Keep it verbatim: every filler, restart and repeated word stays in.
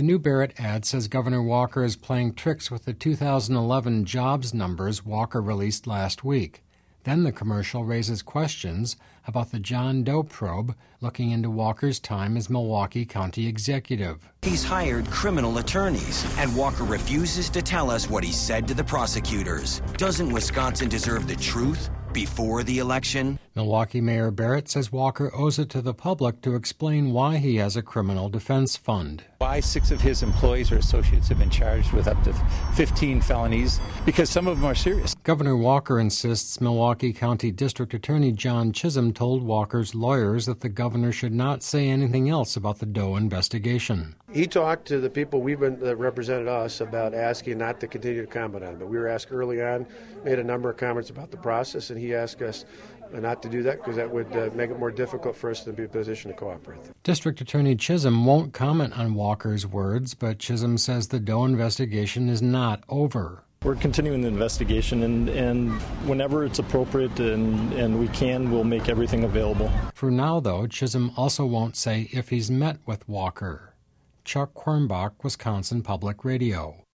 The new Barrett ad says Governor Walker is playing tricks with the two thousand eleven jobs numbers Walker released last week. Then the commercial raises questions about the John Doe probe looking into Walker's time as Milwaukee County executive. He's hired criminal attorneys, and Walker refuses to tell us what he said to the prosecutors. Doesn't Wisconsin deserve the truth before the election? Milwaukee Mayor Barrett says Walker owes it to the public to explain why he has a criminal defense fund. Why six of his employees or associates have been charged with up to fifteen felonies, because some of them are serious. Governor Walker insists Milwaukee County District Attorney John Chisholm told Walker's lawyers that the governor should not say anything else about the Doe investigation. He talked to the people we've been, that represented us about asking not to continue to comment on it. But we were asked early on, made a number of comments about the process, and he asked us not to do that because that would uh, make it more difficult for us to be in a position to cooperate. District Attorney Chisholm won't comment on Walker's words, but Chisholm says the Doe investigation is not over. We're continuing the investigation, and, and whenever it's appropriate and, and we can, we'll make everything available. For now, though, Chisholm also won't say if he's met with Walker. Chuck Quirnbach, Wisconsin Public Radio.